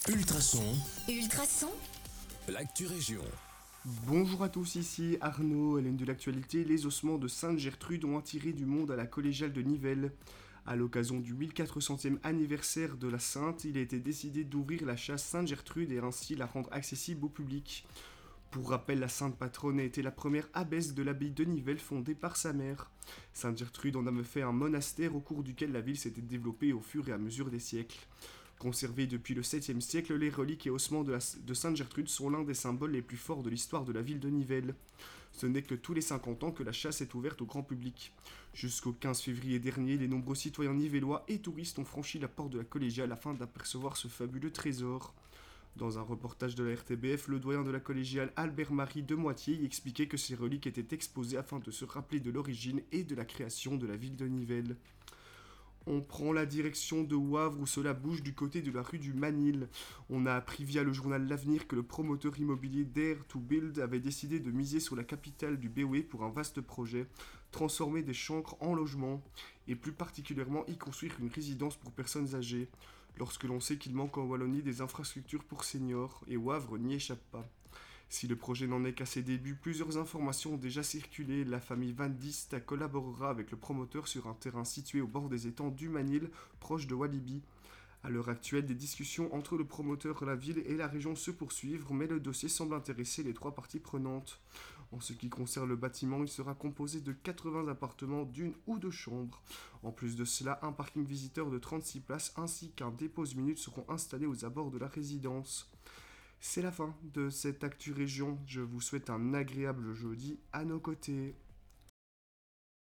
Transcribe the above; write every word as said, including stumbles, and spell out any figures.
Ultrason, Ultrason, l'actu région. Bonjour à tous, ici Arnaud. À l'une de l'actualité, les ossements de Sainte Gertrude ont attiré du monde à la collégiale de Nivelles. À l'occasion du mille quatre centième anniversaire de la Sainte, il a été décidé d'ouvrir la chasse Sainte Gertrude et ainsi la rendre accessible au public. Pour rappel, la sainte patronne a été la première abbesse de l'abbaye de Nivelles fondée par sa mère. Sainte Gertrude en a fait un monastère au cours duquel la ville s'était développée au fur et à mesure des siècles. Conservés depuis le septième siècle, les reliques et ossements de, la, de Sainte Gertrude sont l'un des symboles les plus forts de l'histoire de la ville de Nivelles. Ce n'est que tous les cinquante ans que la chasse est ouverte au grand public. Jusqu'au quinze février dernier, les nombreux citoyens nivellois et touristes ont franchi la porte de la collégiale afin d'apercevoir ce fabuleux trésor. Dans un reportage de la R T B F, le doyen de la collégiale Albert-Marie Demoitier y expliquait que ces reliques étaient exposées afin de se rappeler de l'origine et de la création de la ville de Nivelles. On prend la direction de Wavre où cela bouge du côté de la rue du Manil. On a appris via le journal L'Avenir que le promoteur immobilier Dare to Build avait décidé de miser sur la capitale du B O E pour un vaste projet, transformer des chancres en logements, et plus particulièrement y construire une résidence pour personnes âgées, lorsque l'on sait qu'il manque en Wallonie des infrastructures pour seniors, et Wavre n'y échappe pas. Si le projet n'en est qu'à ses débuts, plusieurs informations ont déjà circulé. La famille Van Dist collaborera avec le promoteur sur un terrain situé au bord des étangs du Manil, proche de Walibi. À l'heure actuelle, des discussions entre le promoteur, la ville et la région se poursuivent, mais le dossier semble intéresser les trois parties prenantes. En ce qui concerne le bâtiment, il sera composé de quatre-vingts appartements d'une ou deux chambres. En plus de cela, un parking visiteur de trente-six places ainsi qu'un dépose-minute seront installés aux abords de la résidence. C'est la fin de cette Actu Région. Je vous souhaite un agréable jeudi à nos côtés.